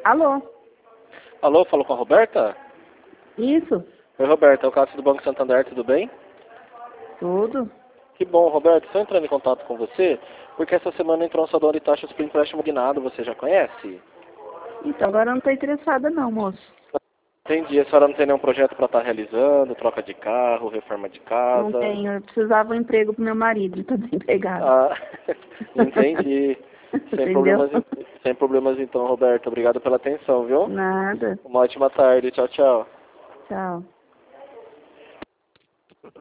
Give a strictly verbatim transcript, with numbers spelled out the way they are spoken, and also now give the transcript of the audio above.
Alô? Alô, falo com a Roberta? Isso? Oi, Roberta, é o Cássio do Banco Santander, tudo bem? Tudo? Que bom, Roberta, estou entrando em contato com você, porque essa semana entrou um saldo de taxas para empréstimo guinado, você já conhece? Então, agora eu não estou interessada não, moço. Entendi, a senhora não tem nenhum projeto para estar realizando, troca de carro, reforma de Não casa? tenho, eu precisava um emprego pro meu marido, ele está desempregado. Ah, entendi. Sem Entendeu? problemas, sem problemas então, Roberta. Obrigado pela atenção, viu? Nada. Uma ótima tarde. Tchau, tchau. Tchau.